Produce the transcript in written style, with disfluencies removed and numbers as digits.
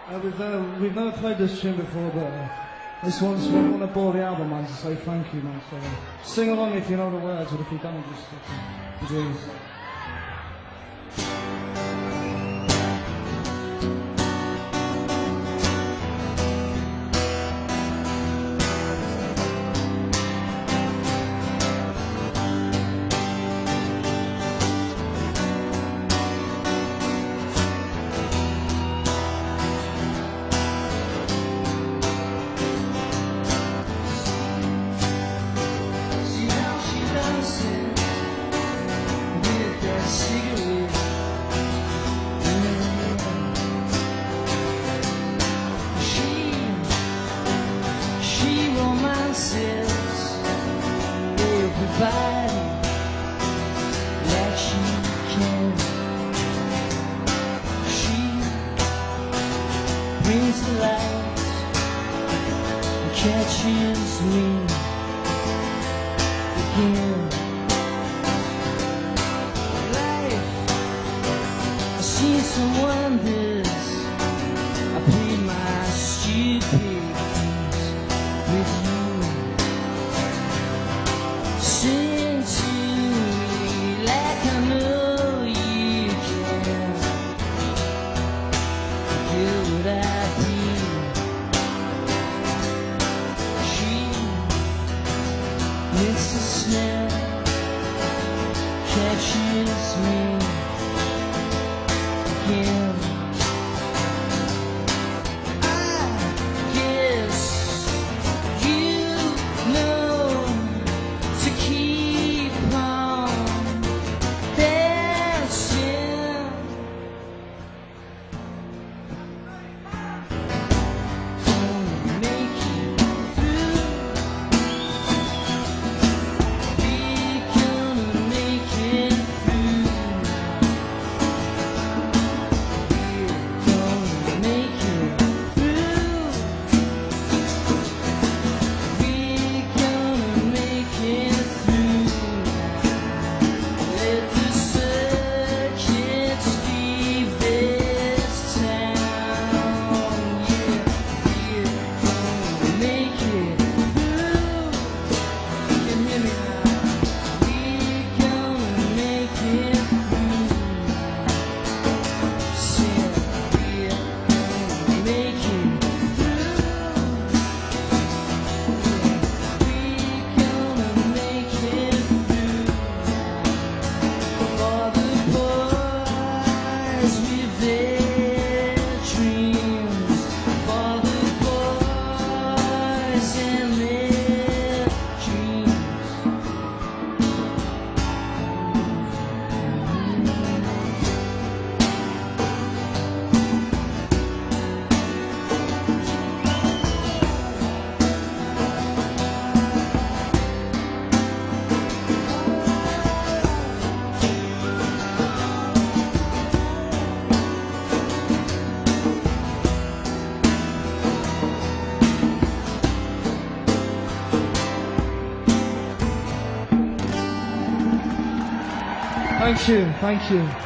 We've never played this tune before, but this one's we want to bore the album, man, to say thank you, man. So sing along if you know the words, but if you don't, just enjoy. Everybody like she can. She brings the light and catches me again. Life, I see some wonders. I play my stupid games with you. Sing to me like I know you can. Feel what I feel. She makes the smell, catches me again. I guess you know to keep on dancing. Gonna make it through. We gonna make it through. We're gonna make it through. We're gonna make it through. Let the circuits leave this town. Yeah, we're gonna make it through. You can hear me now. We're gonna make it through. Said we're gonna make it through. We're gonna make it through. For the boys with their dreams, for the boys and their dreams. Thank you.